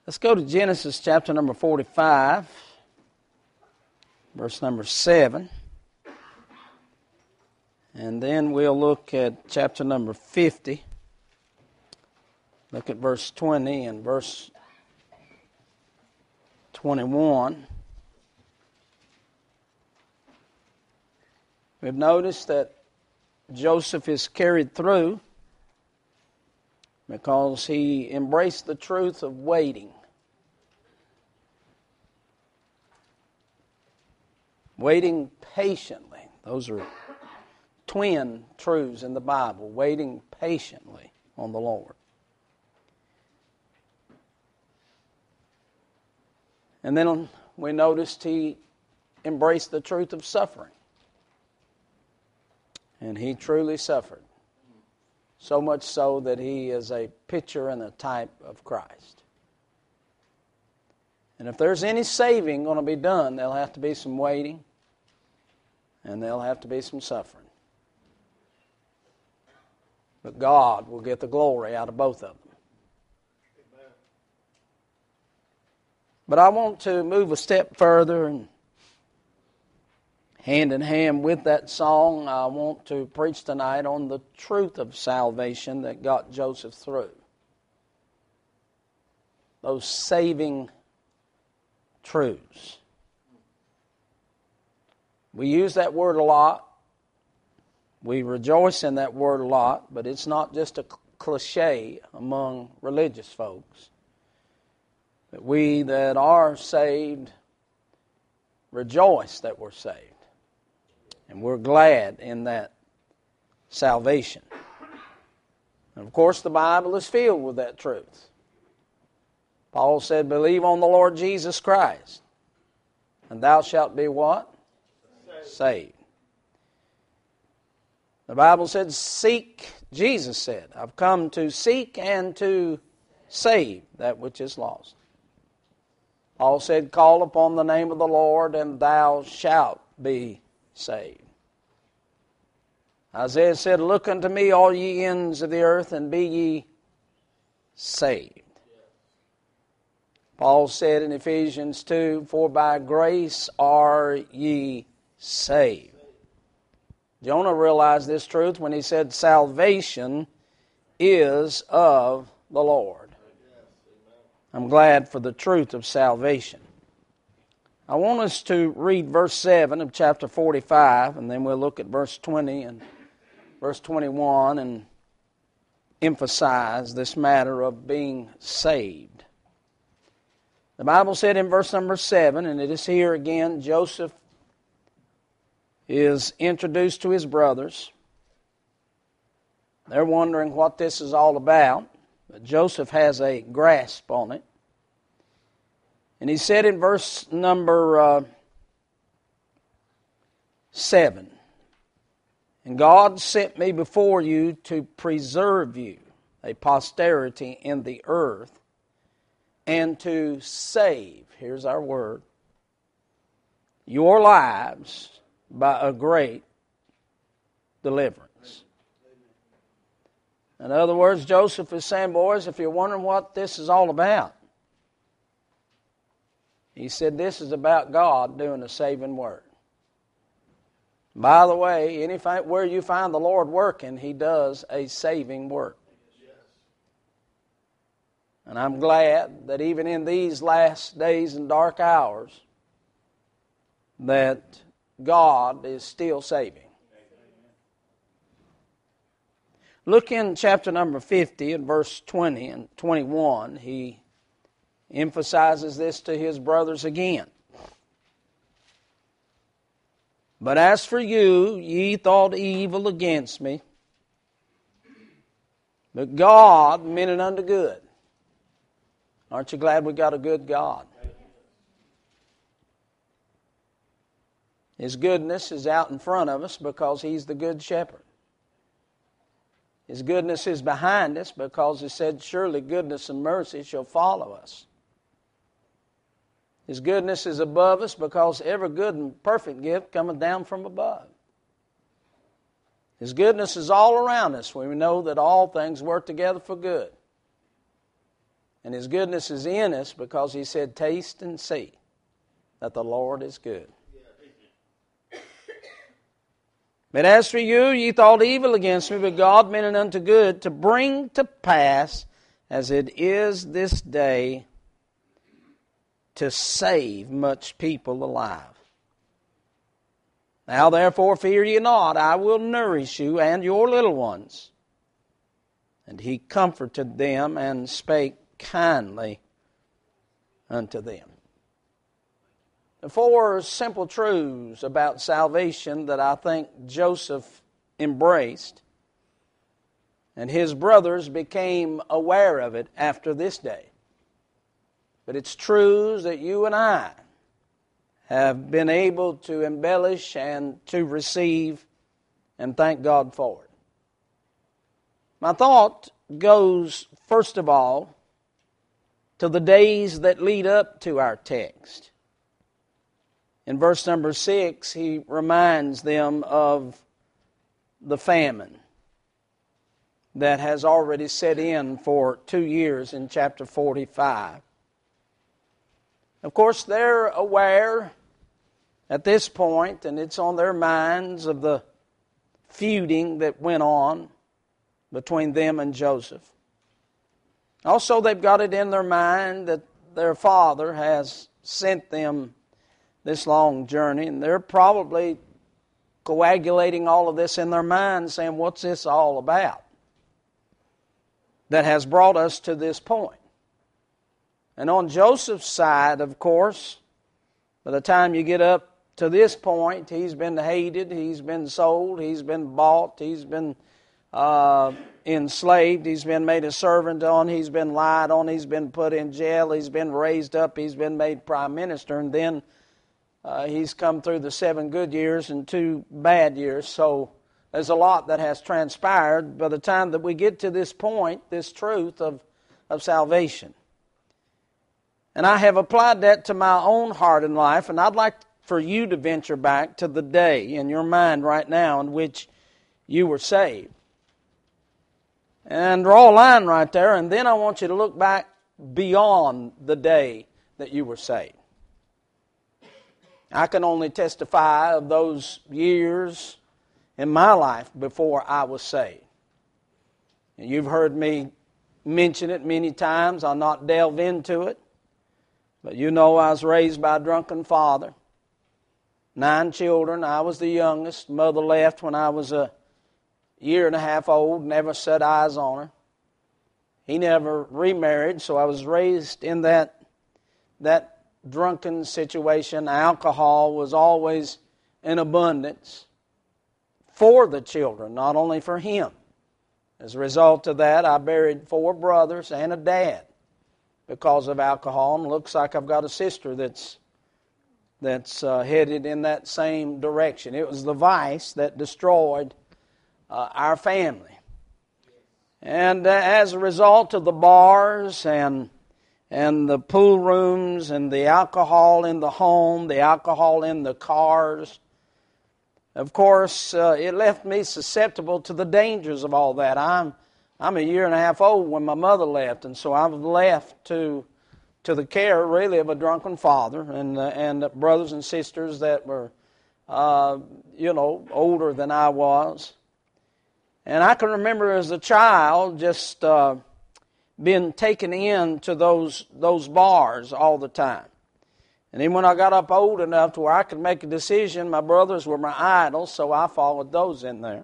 Let's go to Genesis chapter number 45, verse number 7. And then we'll look at chapter number 50. Look at verse 20 and verse 21. We've noticed that Joseph is carried through because he embraced the truth of waiting. Waiting patiently. Those are twin truths in the Bible. Waiting patiently on the Lord. And then we noticed he embraced the truth of suffering. And he truly suffered. So much so that he is a picture and a type of Christ. And if there's any saving going to be done, there'll have to be some waiting. And there'll have to be some suffering. But God will get the glory out of both of them. But I want to move a step further, and hand in hand with that song, I want to preach tonight on the truth of salvation that got Joseph through. Those saving truths. We use that word a lot. We rejoice in that word a lot, but it's not just a cliche among religious folks. But we that are saved rejoice that we're saved. And we're glad in that salvation. And of course the Bible is filled with that truth. Paul said, believe on the Lord Jesus Christ, and thou shalt be what? Saved. The Bible said, seek, Jesus said, I've come to seek and to save that which is lost. Paul said, call upon the name of the Lord, and thou shalt be saved. Isaiah said, look unto me, all ye ends of the earth, and be ye saved. Paul said in Ephesians 2, for by grace are ye saved. Jonah realized this truth when he said, salvation is of the Lord. I'm glad for the truth of salvation. I want us to read verse 7 of chapter 45, and then we'll look at verse 20 and verse 21 and emphasize this matter of being saved. The Bible said in verse number 7, and it is here again, Joseph is introduced to his brothers. They're wondering what this is all about. But Joseph has a grasp on it. And he said in verse number 7, and God sent me before you to preserve you, a posterity in the earth, and to save, here's our word, your lives by a great deliverance. In other words, Joseph is saying, boys, if you're wondering what this is all about, he said this is about God doing a saving work. By the way, anything where you find the Lord working, He does a saving work. And I'm glad that even in these last days and dark hours, that God is still saving. Look in chapter number 50 and verse 20 and 21. He emphasizes this to his brothers again. But as for you, ye thought evil against me, but God meant it unto good. Aren't you glad we got a good God? His goodness is out in front of us because He's the good shepherd. His goodness is behind us because He said, surely goodness and mercy shall follow us. His goodness is above us because every good and perfect gift cometh down from above. His goodness is all around us. We know that all things work together for good And His goodness is in us because He said, taste and see that the Lord is good. But as for you, ye thought evil against me, but God meant it unto good, to bring to pass, as it is this day, to save much people alive. Now therefore fear ye not, I will nourish you and your little ones. And He comforted them and spake kindly unto them. The four simple truths about salvation that I think Joseph embraced, and his brothers became aware of it after this day. But it's truths that you and I have been able to embellish and to receive, and thank God for it. My thought goes, first of all, to the days that lead up to our text. In verse number 6, he reminds them of the famine that has already set in for 2 years in chapter 45. Of course, they're aware at this point, and it's on their minds, of the feuding that went on between them and Joseph. Also, they've got it in their mind that their father has sent them this long journey, and they're probably coagulating all of this in their minds, saying, what's this all about that has brought us to this point? And on Joseph's side, of course, by the time you get up to this point, he's been hated, he's been sold, he's been bought, he's been enslaved, he's been made a servant on, he's been lied on, he's been put in jail, he's been raised up, he's been made prime minister, and then he's come through the 7 good years and 2 bad years. So there's a lot that has transpired by the time that we get to this point, this truth of salvation. And I have applied that to my own heart and life, and I'd like for you to venture back to the day in your mind right now in which you were saved. And draw a line right there, and then I want you to look back beyond the day that you were saved. I can only testify of those years in my life before I was saved. And you've heard me mention it many times. I'll not delve into it. But you know I was raised by a drunken father. 9 children. I was the youngest. Mother left when I was a 1.5 years old. Never set eyes on her. He never remarried, so I was raised in that drunken situation. Alcohol was always in abundance for the children, not only for him. As a result of that, I buried 4 brothers and a dad because of alcohol, and looks like I've got a sister that's headed in that same direction. It was the vice that destroyed our family. And as a result of the bars and the pool rooms and the alcohol in the home, the alcohol in the cars, of course, it left me susceptible to the dangers of all that. I'm 1.5 years old when my mother left, and so I was left to the care, really, of a drunken father and brothers and sisters that were, older than I was. And I can remember as a child just being taken into those bars all the time. And then when I got up old enough to where I could make a decision, my brothers were my idols, so I followed them.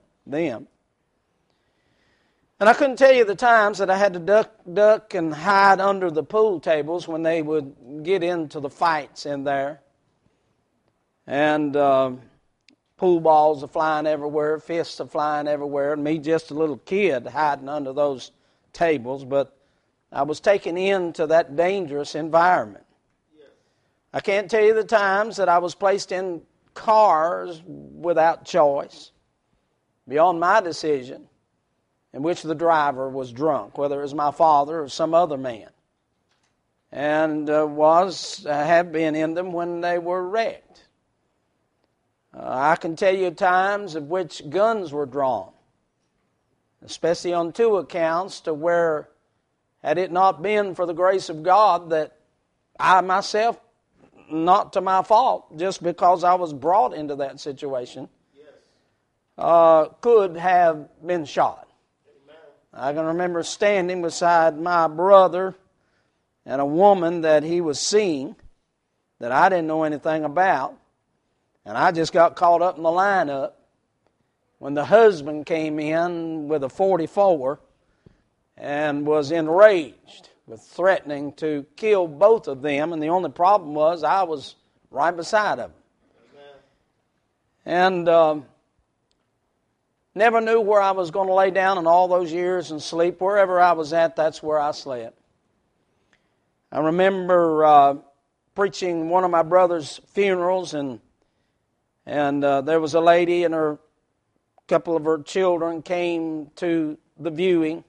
And I couldn't tell you the times that I had to duck and hide under the pool tables when they would get into the fights in there. And pool balls are flying everywhere, fists are flying everywhere, and me just a little kid hiding under those tables. But I was taken into that dangerous environment. I can't tell you the times that I was placed in cars without choice, beyond my decision, in which the driver was drunk, whether it was my father or some other man, and have been in them when they were wrecked. I can tell you times of which guns were drawn, especially on 2 accounts to where had it not been for the grace of God that I myself, not to my fault, just because I was brought into that situation, could have been shot. I can remember standing beside my brother and a woman that he was seeing that I didn't know anything about, and I just got caught up in the lineup when the husband came in with a .44 and was enraged with threatening to kill both of them, and the only problem was I was right beside them. And never knew where I was going to lay down in all those years and sleep. Wherever I was at, that's where I slept. I remember preaching one of my brother's funerals, and there was a lady and a couple of her children came to the viewing,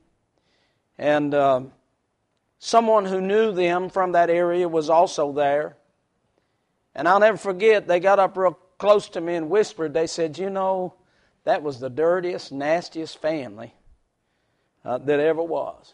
and someone who knew them from that area was also there. And I'll never forget, they got up real close to me and whispered, they said, "You know, that was the dirtiest, nastiest family that ever was."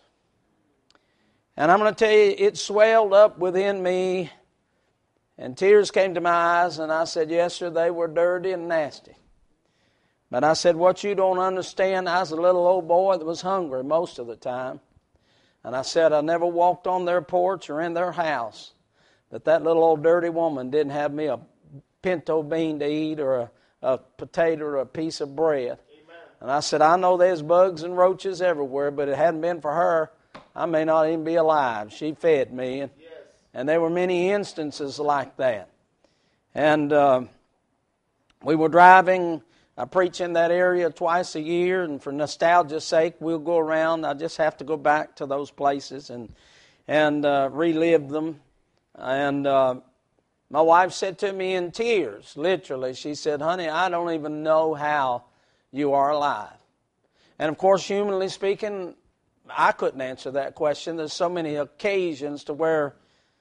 And I'm going to tell you, it swelled up within me, and tears came to my eyes, and I said, "Yes, sir, they were dirty and nasty." But I said, "What you don't understand, I was a little old boy that was hungry most of the time." And I said, "I never walked on their porch or in their house that little old dirty woman didn't have me a pinto bean to eat or a potato or a piece of bread." Amen. And I said, "I know there's bugs and roaches everywhere, but it hadn't been for her, I may not even be alive. She fed me." And there were many instances like that. And we were driving, I preach in that area twice a year, and for nostalgia's sake, we'll go around. I just have to go back to those places and relive them. And my wife said to me in tears, literally, she said, "Honey, I don't even know how you are alive." And of course, humanly speaking, I couldn't answer that question. There's so many occasions to where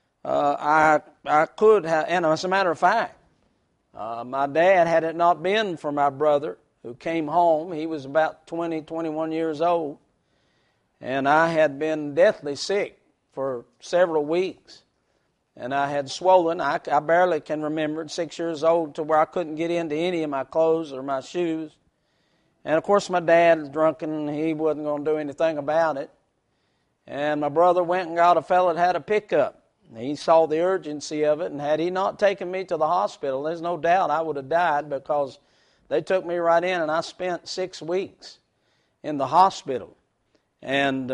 I could have, and as a matter of fact, my dad, had it not been for my brother who came home, he was about 20, 21 years old, and I had been deathly sick for several weeks. And I had swollen, I barely can remember, 6 years old, to where I couldn't get into any of my clothes or my shoes. And of course my dad was drunken, and he wasn't going to do anything about it. And my brother went and got a fellow that had a pickup. He saw the urgency of it, and had he not taken me to the hospital, there's no doubt I would have died, because they took me right in, and I spent 6 weeks in the hospital. And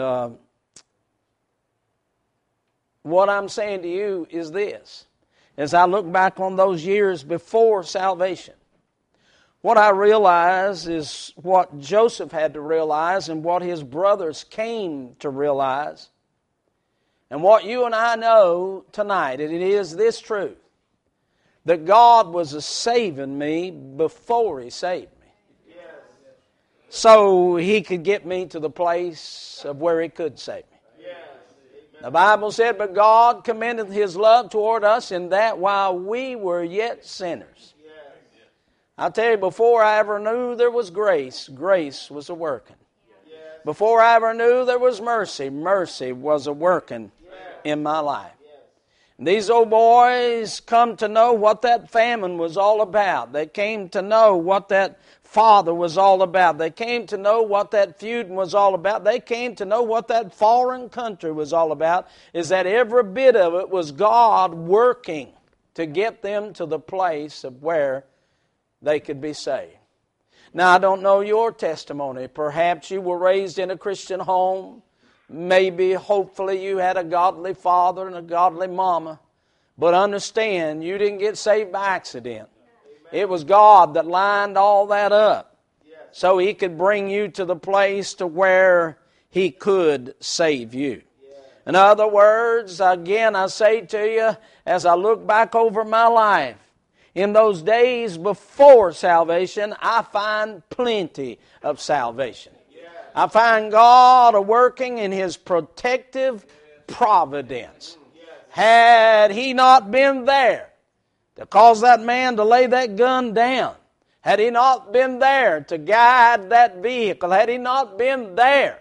what I'm saying to you is this: as I look back on those years before salvation, what I realize is what Joseph had to realize and what his brothers came to realize. And what you and I know tonight, and it is this truth, that God was saving me before He saved me. Yes. So He could get me to the place of where He could save me. Yes. The Bible said, "But God commended His love toward us in that while we were yet sinners." Yes. I tell you, before I ever knew there was grace, grace was a-working. Yes. Before I ever knew there was mercy, mercy was a-working in my life. These old boys come to know what that famine was all about. They came to know what that father was all about. They came to know what that feud was all about. They came to know what that foreign country was all about, is that every bit of it was God working to get them to the place of where they could be saved. Now, I don't know your testimony. Perhaps you were raised in a Christian home. Maybe, hopefully, you had a godly father and a godly mama. But understand, you didn't get saved by accident. It was God that lined all that up so He could bring you to the place to where He could save you. In other words, again, I say to you, as I look back over my life, in those days before salvation, I find plenty of salvation. I find God working in His protective providence. Had He not been there to cause that man to lay that gun down, had He not been there to guide that vehicle, had He not been there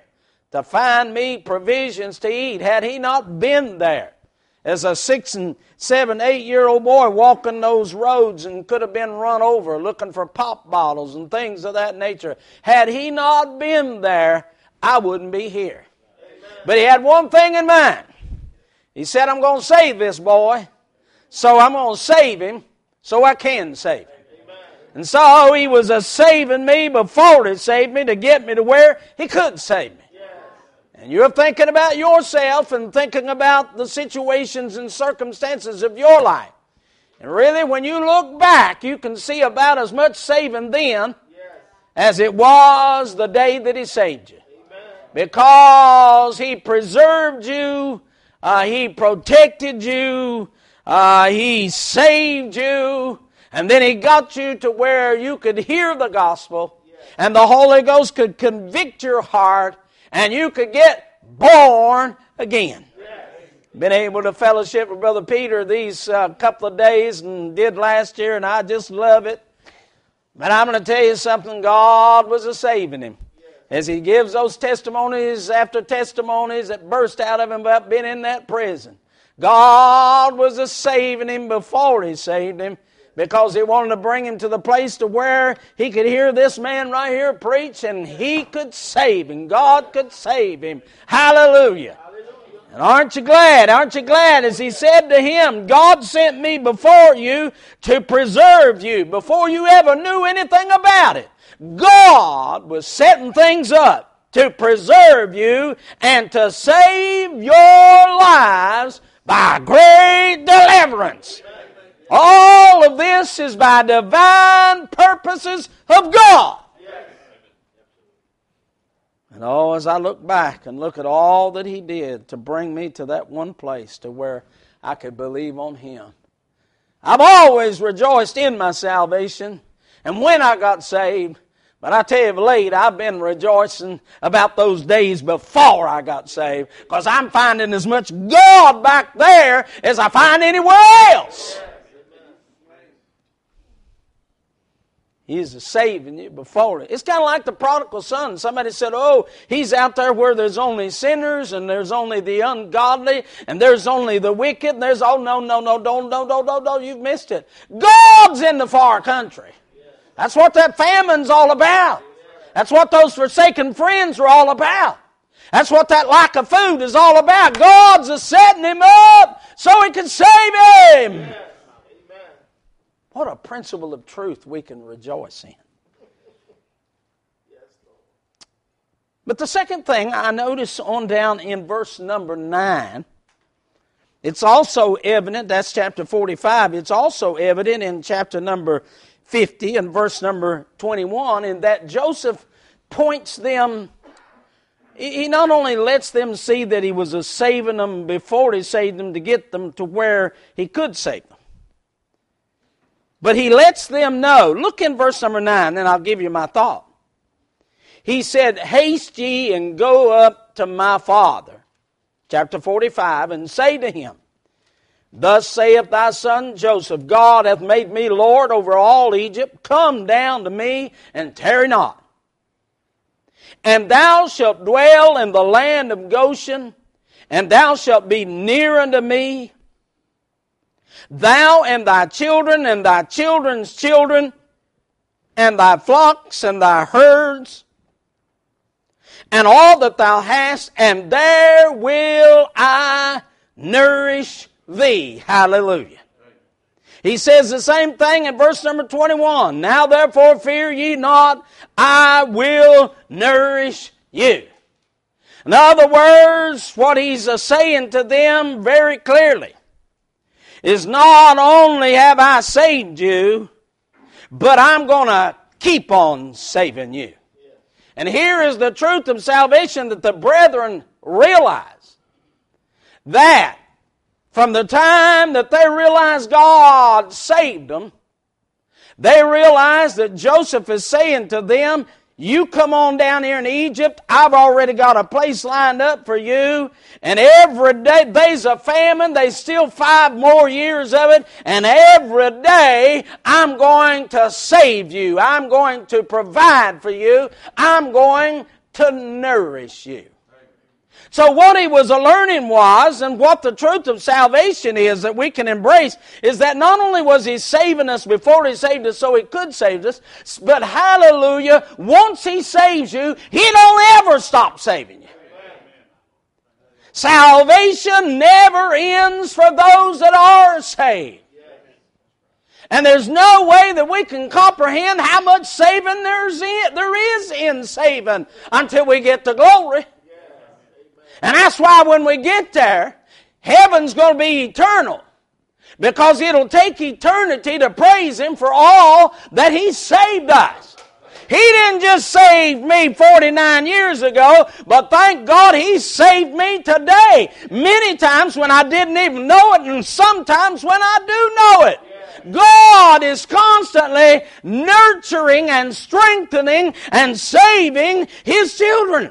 to find me provisions to eat. Had he not been there as a 6 and 7, 8-year-old boy walking those roads and could have been run over looking for pop bottles and things of that nature, had he not been there, I wouldn't be here. Amen. But he had one thing in mind. He said, I'm going to save this boy, so I'm going to save him so I can save him. Amen. And so he was saving me before he saved me to get me to where he could save me. And you're thinking about yourself and thinking about the situations and circumstances of your life. And really, when you look back, you can see about as much saving then as it was the day that He saved you. Because He preserved you, He protected you, He saved you, and then He got you to where you could hear the gospel, and the Holy Ghost could convict your heart, and you could get born again. Been able to fellowship with Brother Peter these couple of days and did last year, and I just love it. But I'm going to tell you something, God was saving him. As he gives those testimonies after testimonies that burst out of him about being in that prison. God was saving him before He saved him, because He wanted to bring him to the place to where he could hear this man right here preach, and he could save him. God could save him. Hallelujah. And aren't you glad? Aren't you glad? As he said to him, God sent me before you to preserve you. Before you ever knew anything about it, God was setting things up to preserve you and to save your lives by great deliverance. All of this is by divine purposes of God. And as I look back and look at all that He did to bring me to that one place to where I could believe on Him. I've always rejoiced in my salvation and when I got saved. But I tell you of late, I've been rejoicing about those days before I got saved, because I'm finding as much God back there as I find anywhere else. He's saving you before it. It's kind of like the prodigal son. Somebody said, he's out there where there's only sinners and there's only the ungodly and there's only the wicked. And there's, no, you've missed it. God's in the far country. That's what that famine's all about. That's what those forsaken friends were all about. That's what that lack of food is all about. God's setting him up so He can save him. What a principle of truth we can rejoice in. But the second thing I notice on down in verse number 9, it's also evident, that's chapter 45, it's also evident in chapter number 50 and verse number 21, in that Joseph points them, he not only lets them see that he was saving them before He saved them to get them to where He could save them. But he lets them know. Look in verse number 9, and I'll give you my thought. He said, haste ye and go up to my father, chapter 45, and say to him, thus saith thy son Joseph, God hath made me Lord over all Egypt. Come down to me and tarry not. And thou shalt dwell in the land of Goshen, and thou shalt be near unto me, thou and thy children and thy children's children, and thy flocks and thy herds, and all that thou hast, and there will I nourish thee. Hallelujah. He says the same thing in verse number 21. Now therefore fear ye not, I will nourish you. In other words, what he's saying to them very clearly is not only have I saved you, but I'm going to keep on saving you. And here is the truth of salvation that the brethren realize. That from the time that they realized God saved them, they realized that Joseph is saying to them, you come on down here in Egypt. I've already got a place lined up for you. And every day, there's a famine. There's still 5 more years of it. And every day, I'm going to save you. I'm going to provide for you. I'm going to nourish you. So what he was learning was, and what the truth of salvation is that we can embrace, is that not only was he saving us before he saved us so he could save us, but hallelujah, once he saves you, he don't ever stop saving you. Salvation never ends for those that are saved. And there's no way that we can comprehend how much saving there is in saving until we get to glory. And that's why when we get there, heaven's going to be eternal. Because it'll take eternity to praise Him for all that He saved us. He didn't just save me 49 years ago, but thank God He saved me today. Many times when I didn't even know it, and sometimes when I do know it. God is constantly nurturing and strengthening and saving His children.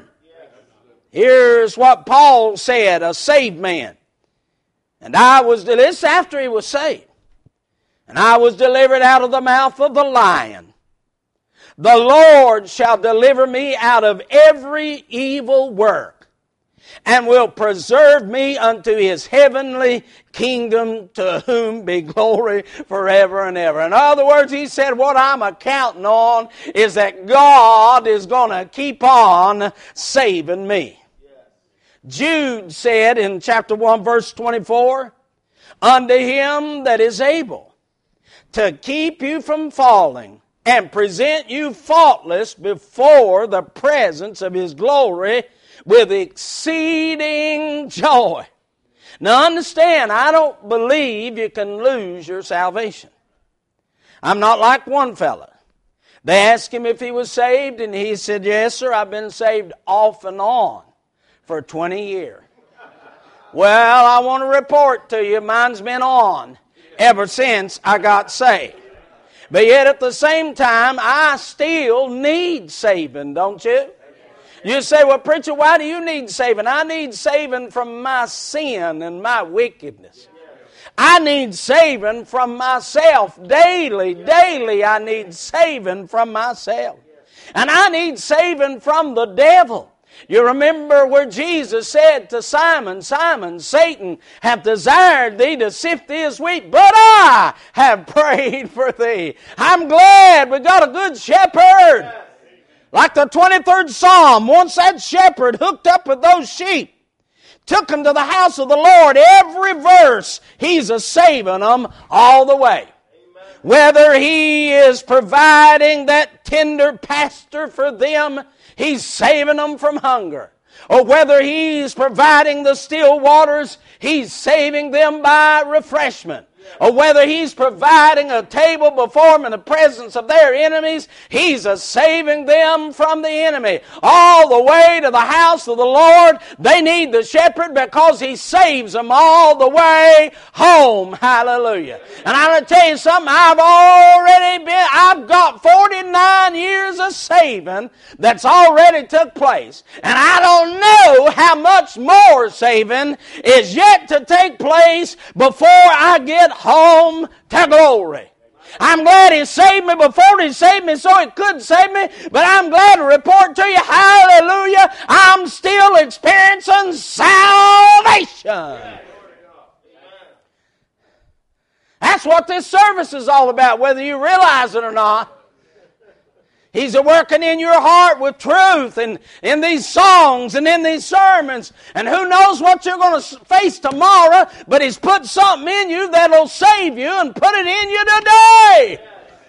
Here's what Paul said, a saved man. And this after he was saved. And I was delivered out of the mouth of the lion. The Lord shall deliver me out of every evil work, and will preserve me unto His heavenly kingdom, to whom be glory forever and ever. In other words, he said, what I'm accounting on is that God is going to keep on saving me. Jude said in chapter 1, verse 24, unto Him that is able to keep you from falling and present you faultless before the presence of His glory with exceeding joy. Now understand, I don't believe you can lose your salvation. I'm not like one fella. They asked him if he was saved, and he said, yes, sir, I've been saved off and on for 20 years. Well, I want to report to you, mine's been on ever since I got saved. But yet at the same time, I still need saving, don't you? You say, well, preacher, why do you need saving? I need saving from my sin and my wickedness. I need saving from myself. Daily I need saving from myself. And I need saving from the devil. You remember where Jesus said to Simon, Simon, Satan hath desired thee to sift thee as wheat, but I have prayed for thee. I'm glad we got a good shepherd. Like the 23rd Psalm, once that shepherd hooked up with those sheep, took them to the house of the Lord, every verse, He's a-saving them all the way. Whether He is providing that tender pasture for them, He's saving them from hunger. Or whether He's providing the still waters, He's saving them by refreshment. Or whether He's providing a table before them in the presence of their enemies, He's saving them from the enemy. All the way to the house of the Lord, they need the shepherd because He saves them all the way home. Hallelujah. And I'm going to tell you something, I've got 49 years of saving that's already took place. And I don't know how much more saving is yet to take place before I get home to glory. I'm glad He saved me before He saved me so He could save me, but I'm glad to report to you, hallelujah, I'm still experiencing salvation. That's what this service is all about, whether you realize it or not. He's working in your heart with truth and in these songs and in these sermons. And who knows what you're going to face tomorrow, but He's put something in you that'll save you and put it in you today.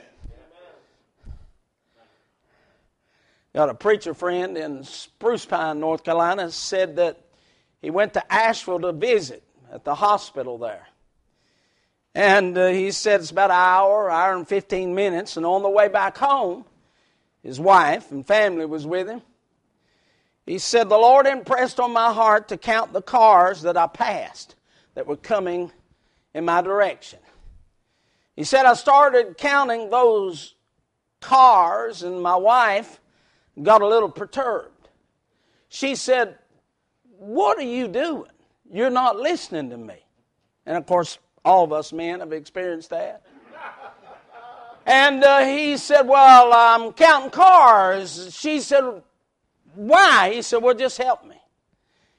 Got a preacher friend in Spruce Pine, North Carolina, said that he went to Asheville to visit at the hospital there. And he said it's about an hour and 15 minutes, and on the way back home, his wife and family was with him. He said, the Lord impressed on my heart to count the cars that I passed that were coming in my direction. He said, I started counting those cars, and my wife got a little perturbed. She said, what are you doing? You're not listening to me. And of course, all of us men have experienced that. And he said, well, I'm counting cars. She said, why? He said, well, just help me.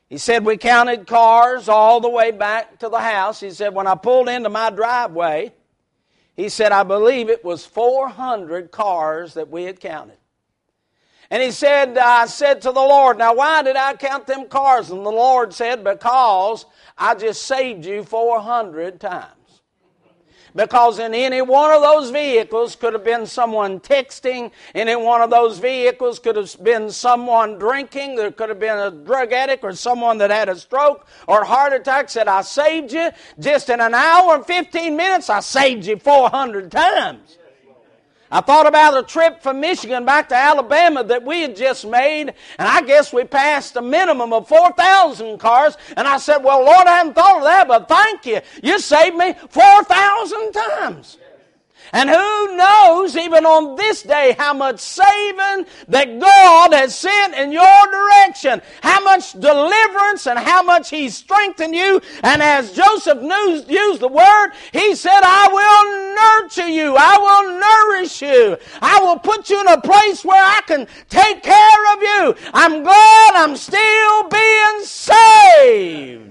He said, we counted cars all the way back to the house. He said, when I pulled into my driveway, he said, I believe it was 400 cars that we had counted. And he said, I said to the Lord, now why did I count them cars? And the Lord said, because I just saved you 400 times. Because in any one of those vehicles could have been someone texting. Any one of those vehicles could have been someone drinking. There could have been a drug addict or someone that had a stroke or heart attack. Said, I saved you. Just in an hour and 15 minutes, I saved you 400 times. I thought about a trip from Michigan back to Alabama that we had just made, and I guess we passed a minimum of 4,000 cars. And I said, well, Lord, I hadn't thought of that, but thank you. You saved me 4,000 times. And who knows, even on this day, how much saving that God has sent in your direction. How much deliverance and how much He's strengthened you. And as Joseph used the word, he said, I will nurture you. I will nourish you. I will put you in a place where I can take care of you. I'm glad I'm still being saved.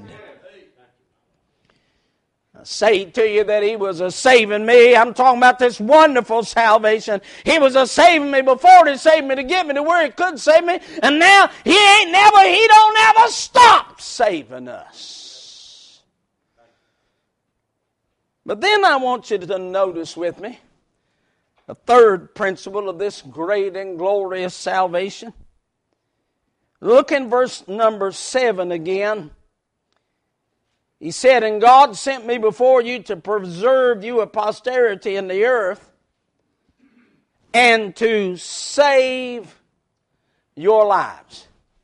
I say to you that He was a saving me. I'm talking about this wonderful salvation. He was a saving me before He saved me to get me to where He could save me. And now He don't ever stop saving us. But then I want you to notice with me a third principle of this great and glorious salvation. Look in verse number 7 again. He said, and God sent me before you to preserve you a posterity in the earth and to save your lives.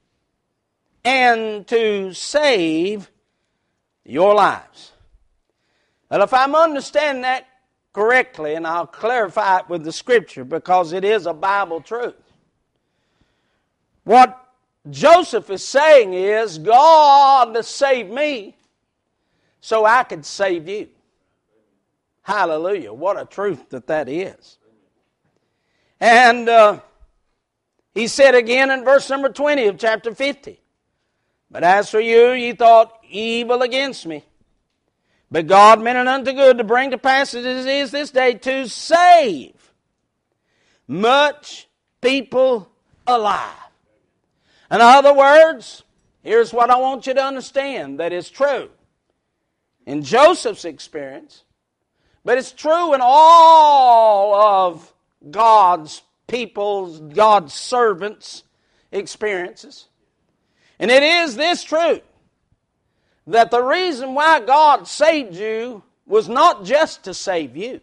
And to save your lives. Well, if I'm understanding that correctly, and I'll clarify it with the Scripture because it is a Bible truth. What Joseph is saying is, God saved me so I could save you. Hallelujah. What a truth that is. And he said again in verse number 20 of chapter 50, but as for you, ye thought evil against me. But God meant it unto good to bring to pass as it is this day to save much people alive. In other words, here's what I want you to understand that is true in Joseph's experience, but it's true in all of God's people's, God's servants' experiences. And it is this truth, that the reason why God saved you was not just to save you.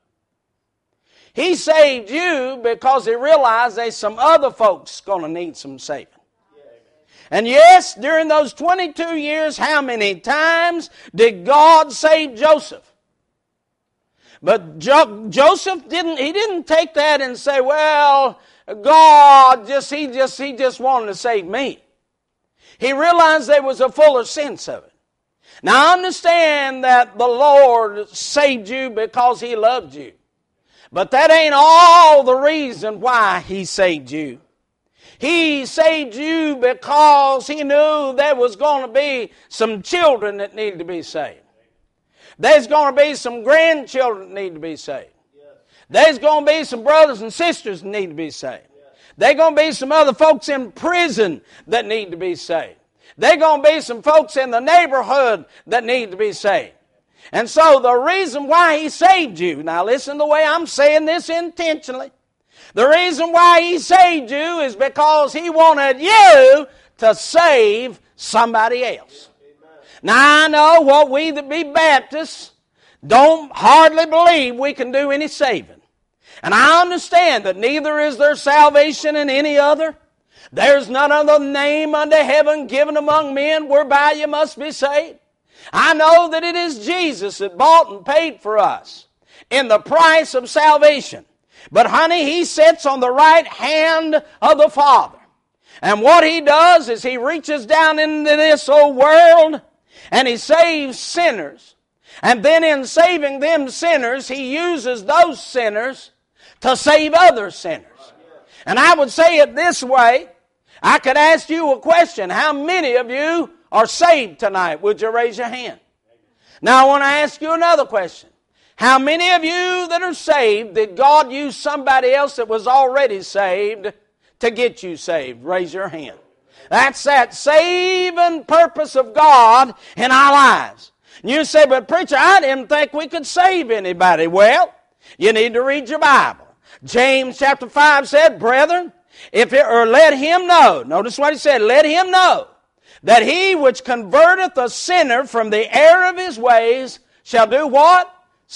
He saved you because He realized there's some other folks going to need some saving. And yes, during those 22 years, how many times did God save Joseph? But Joseph didn't take that and say, well, God he just wanted to save me. He realized there was a fuller sense of it. Now I understand that the Lord saved you because He loved you. But that ain't all the reason why He saved you. He saved you because He knew there was going to be some children that needed to be saved. There's going to be some grandchildren that need to be saved. There's going to be some brothers and sisters that need to be saved. There's going to be some other folks in prison that need to be saved. There's going to be some folks in the neighborhood that need to be saved. And so the reason why He saved you, now listen the way I'm saying this intentionally. The reason why He saved you is because He wanted you to save somebody else. Now I know what we that be Baptists don't hardly believe we can do any saving. And I understand that neither is there salvation in any other. There's none other name under heaven given among men whereby you must be saved. I know that it is Jesus that bought and paid for us in the price of salvation. But honey, He sits on the right hand of the Father. And what He does is He reaches down into this old world and He saves sinners. And then in saving them sinners, He uses those sinners to save other sinners. And I would say it this way. I could ask you a question. How many of you are saved tonight? Would you raise your hand? Now I want to ask you another question. How many of you that are saved did God use somebody else that was already saved to get you saved? Raise your hand. That's that saving purpose of God in our lives. And you say, but preacher, I didn't think we could save anybody. Well, you need to read your Bible. James chapter 5 said, brethren, let him know. Notice what he said, let him know that he which converteth a sinner from the error of his ways shall do what?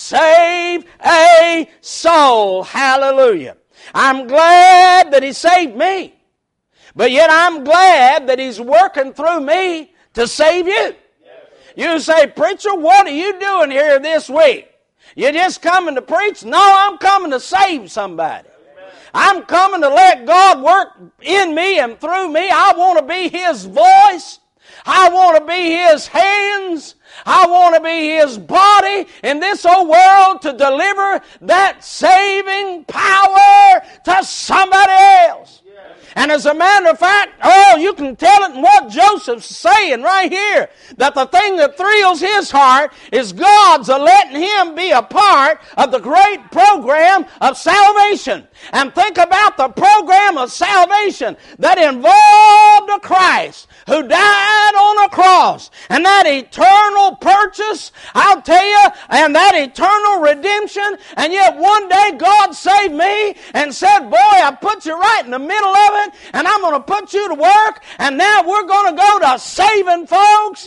Save a soul. Hallelujah. I'm glad that he saved me. But yet I'm glad that he's working through me to save you. You say, preacher, what are you doing here this week? You just coming to preach? No, I'm coming to save somebody. I'm coming to let God work in me and through me. I want to be His voice. I want to be His hands. I want to be His body in this old world to deliver that saving power to somebody else. And as a matter of fact, you can tell it in what Joseph's saying right here, that the thing that thrills his heart is God's letting him be a part of the great program of salvation. And think about the program of salvation that involved a Christ who died on a cross. And that eternal purchase, I'll tell you, and that eternal redemption. And yet one day God saved me and said, boy, I put you right in the middle of it, and I'm going to put you to work, and now we're going to go to saving folks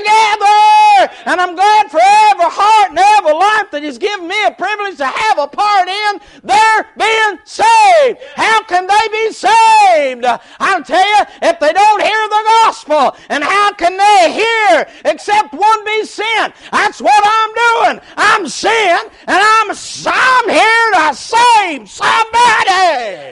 together. And I'm glad for every heart and every life that He's given me a privilege to have a part in. They're being saved. How can they be saved? I'll tell you, if they don't hear the gospel, and how can they hear except one be sent? That's what I'm doing. I'm sent, and I'm here to save somebody.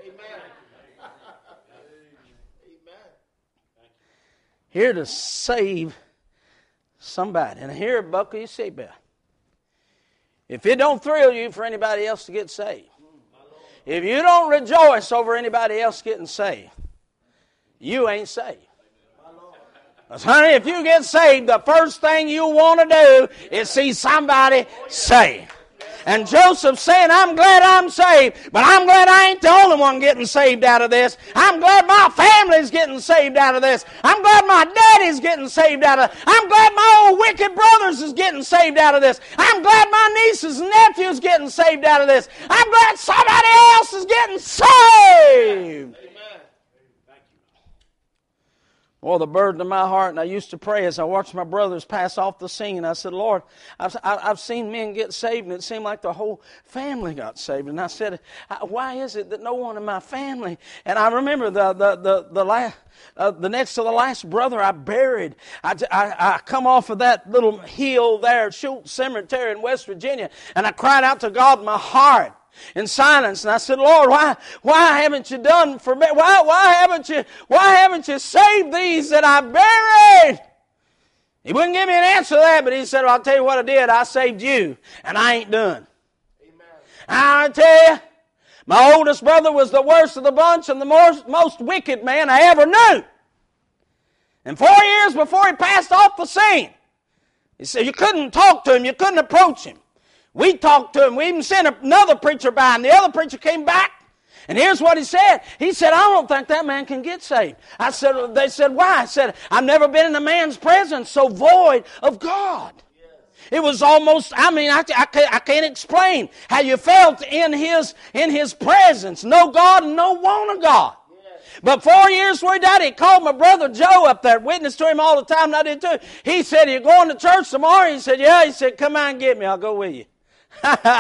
Here to save somebody. And here, buckle your seatbelt. If it don't thrill you for anybody else to get saved, if you don't rejoice over anybody else getting saved, you ain't saved. Because, honey, if you get saved, the first thing you want to do is see somebody saved. And Joseph's saying, I'm glad I'm saved, but I'm glad I ain't the only one getting saved out of this. I'm glad my family's getting saved out of this. I'm glad my daddy's getting saved out of it. I'm glad my old wicked brothers is getting saved out of this. I'm glad my nieces and nephews getting saved out of this. I'm glad somebody else is getting saved. Well, the burden of my heart, and I used to pray as I watched my brothers pass off the scene, and I said, Lord, I've seen men get saved, and it seemed like the whole family got saved. And I said, why is it that no one in my family? And I remember the next to the last brother I buried, I come off of that little hill there at Schultz Cemetery in West Virginia, and I cried out to God in my heart in silence, and I said, Lord, why haven't you done for me? Why haven't you saved these that I buried? He wouldn't give me an answer to that, but he said, well, I'll tell you what I did. I saved you, and I ain't done. Amen. I'll tell you, my oldest brother was the worst of the bunch and the most wicked man I ever knew. And 4 years before he passed off the scene, he said, you couldn't talk to him, you couldn't approach him. We talked to him. We even sent another preacher by, and the other preacher came back. And here's what he said. He said, I don't think that man can get saved. They said, why? I said, I've never been in a man's presence so void of God. It was almost, I can't explain how you felt in his presence. No God and no want of God. But 4 years before he died, he called my brother Joe up there, witnessed to him all the time, and I did too. He said, you going to church tomorrow? He said, yeah. He said, come out and get me. I'll go with you. Little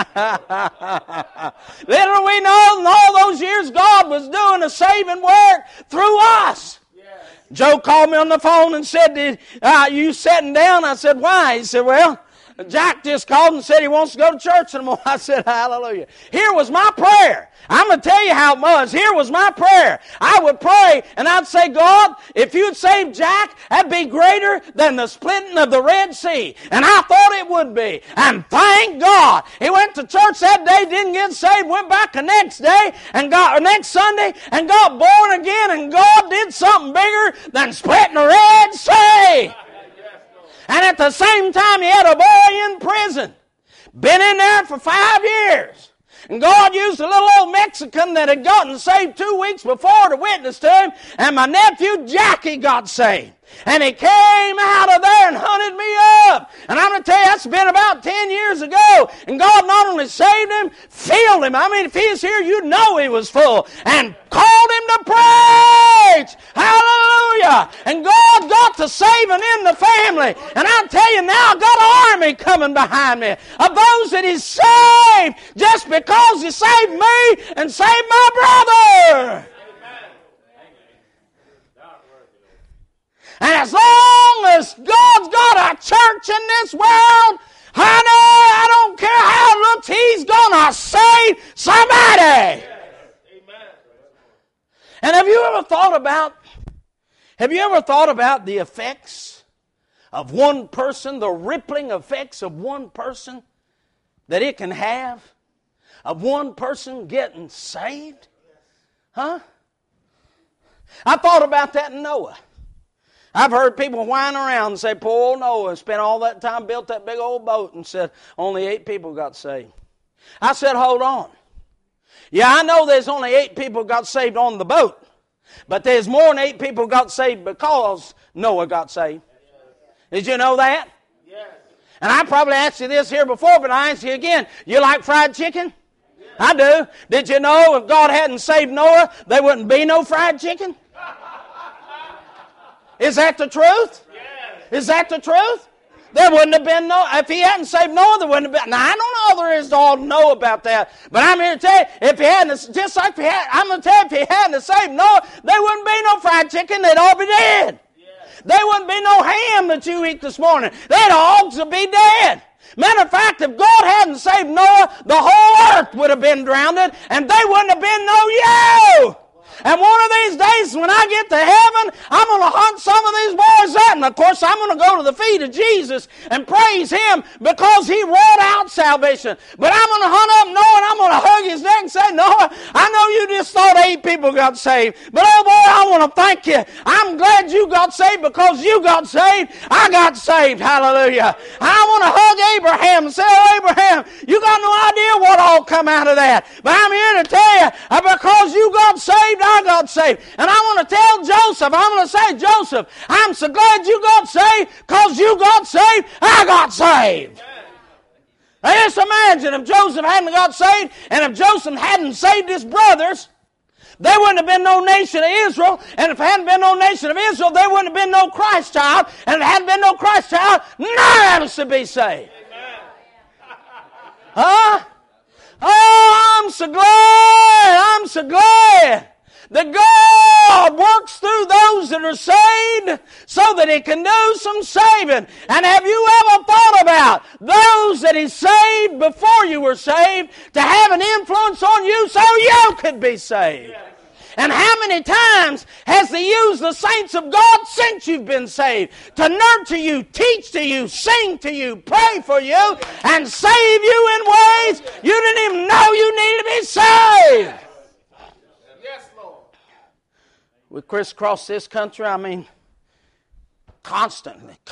we know, in all those years, God was doing a saving work through us. Yes. Joe called me on the phone and said, you sitting down? I said, why? He said, well, Jack just called and said he wants to go to church in the morning. I said, hallelujah. Here was my prayer. I'm going to tell you how it was. Here was my prayer. I would pray and I'd say, God, if you'd saved Jack, that'd be greater than the splitting of the Red Sea. And I thought it would be. And thank God. He went to church that day, didn't get saved, went back the next day and next Sunday and got born again, and God did something bigger than splitting the Red Sea. And at the same time, he had a boy in prison. Been in there for 5 years. And God used a little old Mexican that had gotten saved 2 weeks before to witness to him. And my nephew Jackie got saved. And he came out of there and hunted me up. And I'm going to tell you, that's been about 10 years ago. And God not only saved him, filled him. I mean, if he was here, you'd know he was full. And called him to preach. Hallelujah. And God got to saving in the family. And I'll tell you now, I've got an army coming behind me of those that He's saved just because He saved me and saved my brother. And as long as God's got a church in this world, honey, I don't care how it looks, He's going to save somebody. And have you ever thought about the effects of one person, the rippling effects of one person that it can have, of one person getting saved? Huh? I thought about that in Noah. I've heard people whine around and say, poor old Noah spent all that time, built that big old boat, and said only 8 people got saved. I said, hold on. Yeah, I know there's only 8 people got saved on the boat, but there's more than 8 people got saved because Noah got saved. Did you know that? Yes. And I probably asked you this here before, but I ask you again. You like fried chicken? Yes. I do. Did you know if God hadn't saved Noah, there wouldn't be no fried chicken? Is that the truth? Yes. Is that the truth? There wouldn't have been no, if He hadn't saved Noah, there wouldn't have been. Now, I don't know all there is to all know about that, but I'm here to tell you, if He hadn't, just like I'm going to tell you, if He hadn't saved Noah, there wouldn't be no fried chicken, they'd all be dead. Yes. There wouldn't be no ham that you eat this morning. They'd all be dead. Matter of fact, if God hadn't saved Noah, the whole earth would have been drowned, and they wouldn't have been no you. And one of these days when I get to heaven, I'm going to hunt some of these boys up. And of course, I'm going to go to the feet of Jesus and praise Him because He wrought out salvation. But I'm going to hunt up Noah and I'm going to hug his neck and say, Noah, I know you just thought 8 people got saved. But oh boy, I want to thank you. I'm glad you got saved because you got saved. I got saved. Hallelujah. I want to hug Abraham and say, oh Abraham, you got no idea what all come out of that. But I'm here to tell you, because you got saved, I got saved. And I want to tell Joseph, I'm going to say, Joseph, I'm so glad you got saved because you got saved, I got saved. Now just imagine if Joseph hadn't got saved and if Joseph hadn't saved his brothers, there wouldn't have been no nation of Israel. And if there hadn't been no nation of Israel, there wouldn't have been no Christ child. And if there hadn't been no Christ child, none of us would be saved. Huh? Oh, I'm so glad that God works through those that are saved so that He can do some saving. And have you ever thought about those that He saved before you were saved to have an influence on you so you could be saved? Yes. And how many times has He used the saints of God since you've been saved to nurture you, teach to you, sing to you, pray for you, and save you in ways you didn't even know you needed to be saved? Yes, Lord. We crisscross this country, I mean, constantly.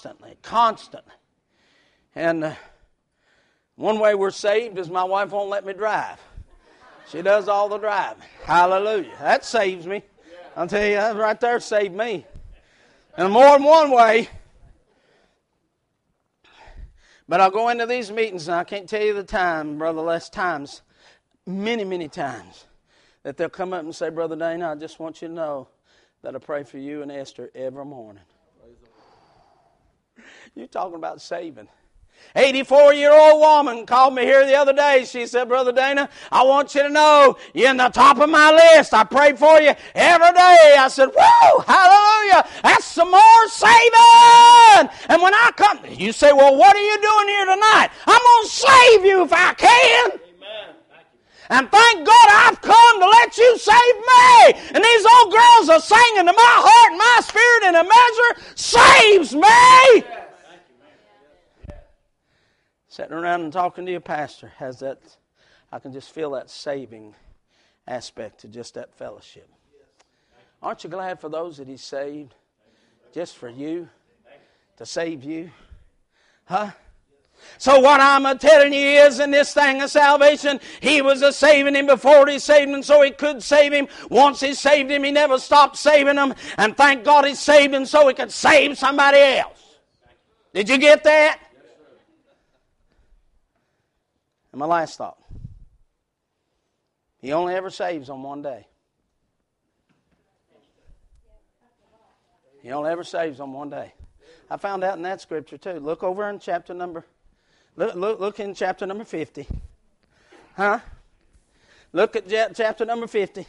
And one way we're saved is my wife won't let me drive. She does all the driving. Hallelujah. That saves me. I'll tell you, that right there saved me. And more than one way. But I'll go into these meetings, and I can't tell you the time, Brother Les, times, many times, that they'll come up and say, Brother Dana, I just want you to know that I pray for you and Esther every morning. You're talking about saving. 84-year-old woman called me here the other day. She said, Brother Dana, I want you to know you're in the top of my list. I pray for you every day. I said, whoa, hallelujah. That's some more saving. And when I come, you say, well, what are you doing here tonight? I'm going to save you if I can. Amen. And thank God I've come to let you save me. And these old girls are singing to my heart and my spirit in a measure saves me. Sitting around and talking to your pastor has that, I can just feel that saving aspect to just that fellowship. Aren't you glad for those that He saved? Just for you, to save you. Huh? So what I'm telling you is, in this thing of salvation, He was a saving him before He saved him, so He could save him. Once He saved him, He never stopped saving him. And thank God He saved him so He could save somebody else. Did you get that? And my last thought. He only ever saves on one day. He only ever saves on one day. I found out in that scripture too. Look over in chapter number, look in chapter number 50. Huh? Look at chapter number 50.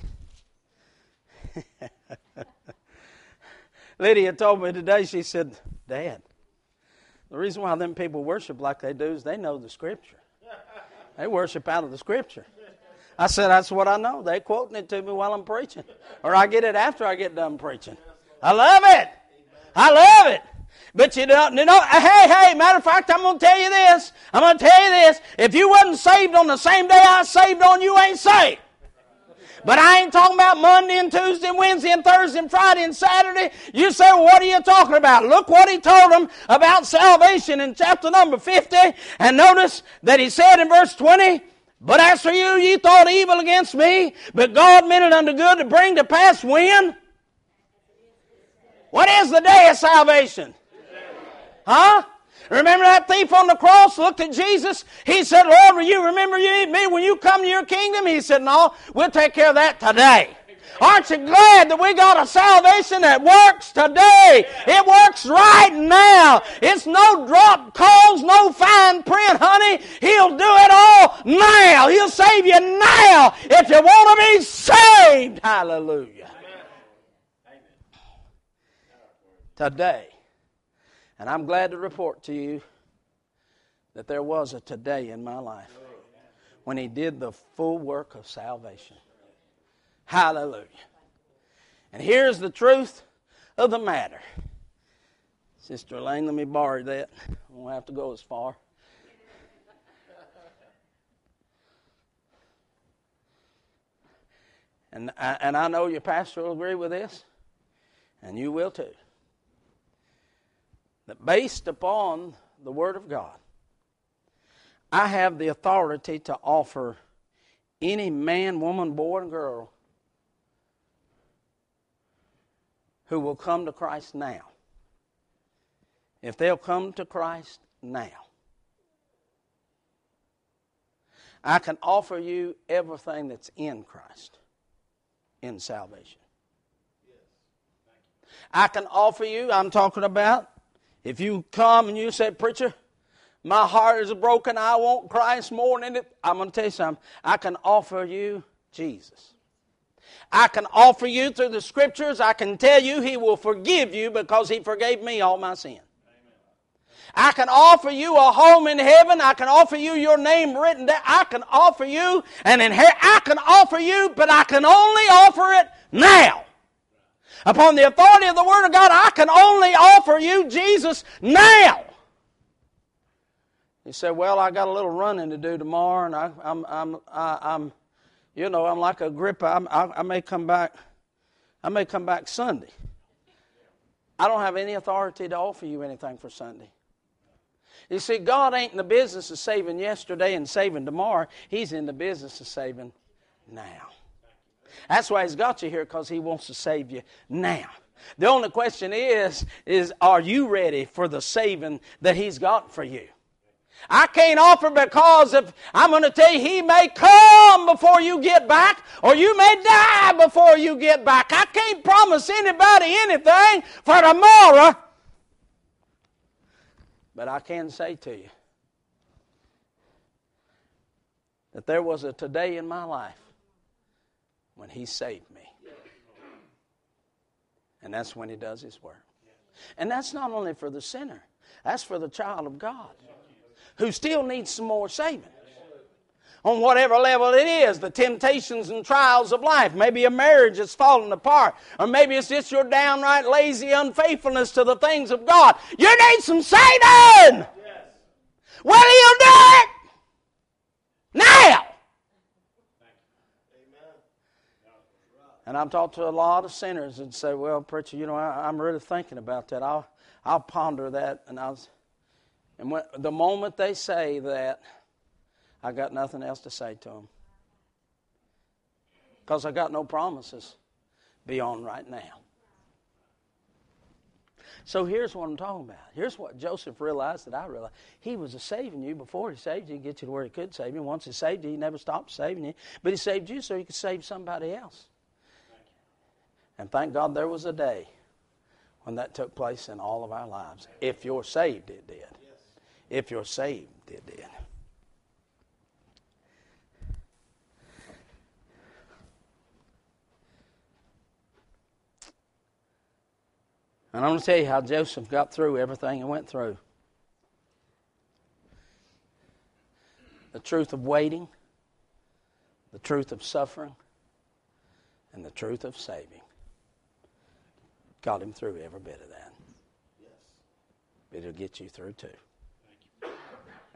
Lydia told me today, she said, Dad, the reason why them people worship like they do is they know the scripture. They worship out of the scripture. I said, that's what I know. They're quoting it to me while I'm preaching. Or I get it after I get done preaching. I love it. I love it. But you know, hey, matter of fact, I'm going to tell you this. If you wasn't saved on the same day I saved on, you ain't saved. But I ain't talking about Monday and Tuesday and Wednesday and Thursday and Friday and Saturday. You say, well, what are you talking about? Look what He told them about salvation in chapter number 50. And notice that He said in verse 20, but as for you, ye thought evil against me, but God meant it unto good to bring to pass when? What is the day of salvation? Huh? Remember that thief on the cross looked at Jesus? He said, Lord, will you remember me when you come to your kingdom? He said, no, we'll take care of that today. Aren't you glad that we got a salvation that works today? It works right now. It's no drop calls, no fine print, honey. He'll do it all now. He'll save you now if you want to be saved. Hallelujah. Today. And I'm glad to report to you that there was a today in my life when He did the full work of salvation. Hallelujah. And here's the truth of the matter. Sister Elaine, let me borrow that. I won't have to go as far. And I know your pastor will agree with this, and you will too. That based upon the Word of God, I have the authority to offer any man, woman, boy, and girl who will come to Christ now. If they'll come to Christ now, I can offer you everything that's in Christ, in salvation. I can offer you, I'm talking about, if you come and you say, preacher, my heart is broken, I want Christ more than it. I'm going to tell you something. I can offer you Jesus. I can offer you through the Scriptures. I can tell you He will forgive you because He forgave me all my sin. I can offer you a home in heaven. I can offer you your name written there. I can offer you an inheritance. I can offer you, but I can only offer it now. Upon the authority of the Word of God, I can only offer you Jesus now. You say, well, I got a little running to do tomorrow, and I'm like Agrippa. I may come back. I may come back Sunday. I don't have any authority to offer you anything for Sunday. You see, God ain't in the business of saving yesterday and saving tomorrow. He's in the business of saving now. That's why He's got you here, because He wants to save you now. The only question is are you ready for the saving that He's got for you? I can't offer because I'm going to tell you, He may come before you get back, or you may die before you get back. I can't promise anybody anything for tomorrow. But I can say to you, that there was a today in my life when He saved me. And that's when He does His work. And that's not only for the sinner. That's for the child of God who still needs some more saving. On whatever level it is, the temptations and trials of life. Maybe a marriage is falling apart. Or maybe it's just your downright lazy unfaithfulness to the things of God. You need some saving! Will you do it? Now! And I've talked to a lot of sinners and say, well, preacher, I'm really thinking about that. I'll ponder that. And when, the moment they say that, I got nothing else to say to them. Because I got no promises beyond right now. So here's what I'm talking about. Here's what Joseph realized that I realized. He was saving you before He saved you. He get you to where He could save you. Once He saved you, He never stopped saving you. But He saved you so He could save somebody else. And thank God there was a day when that took place in all of our lives. If you're saved, it did. If you're saved, it did. And I'm going to tell you how Joseph got through everything he went through. The truth of waiting, the truth of suffering, and the truth of saving got him through every bit of that. Yes. But it'll get you through too. Thank you.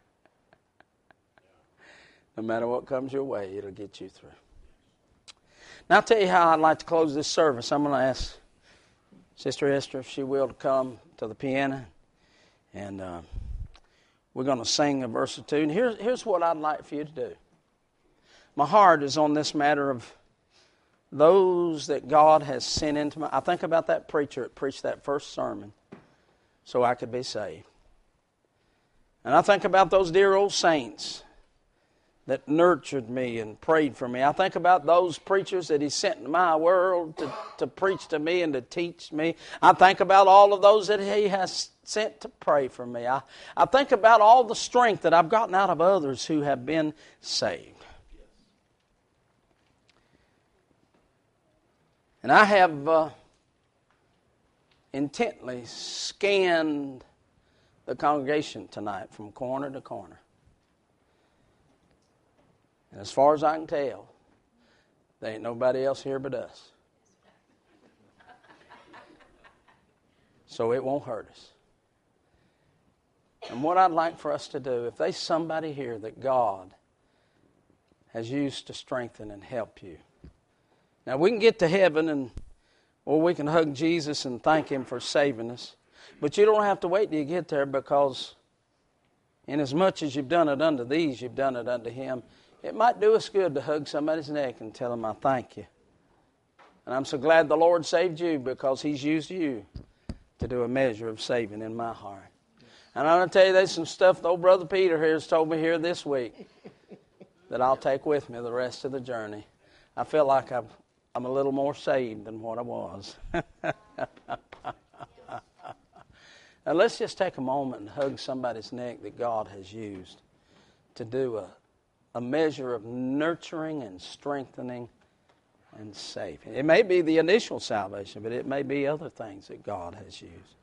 No matter what comes your way, it'll get you through. Now I'll tell you how I'd like to close this service. I'm going to ask Sister Esther, if she will, to come to the piano. And we're going to sing a verse or two. And here's what I'd like for you to do. My heart is on this matter of those that God has sent into my... I think about that preacher that preached that first sermon so I could be saved. And I think about those dear old saints that nurtured me and prayed for me. I think about those preachers that He sent in my world to preach to me and to teach me. I think about all of those that He has sent to pray for me. I think about all the strength that I've gotten out of others who have been saved. And I have intently scanned the congregation tonight from corner to corner. And as far as I can tell, there ain't nobody else here but us. So it won't hurt us. And what I'd like for us to do, if there's somebody here that God has used to strengthen and help you. Now we can get to heaven or we can hug Jesus and thank Him for saving us. But you don't have to wait till you get there, because inasmuch as you've done it unto these, you've done it unto Him. It might do us good to hug somebody's neck and tell them, I thank you. And I'm so glad the Lord saved you, because He's used you to do a measure of saving in my heart. And I'm going to tell you, there's some stuff that old Brother Peter here has told me here this week that I'll take with me the rest of the journey. I feel like I'm a little more saved than what I was. Now let's just take a moment and hug somebody's neck that God has used to do a measure of nurturing and strengthening and saving. It may be the initial salvation, but it may be other things that God has used.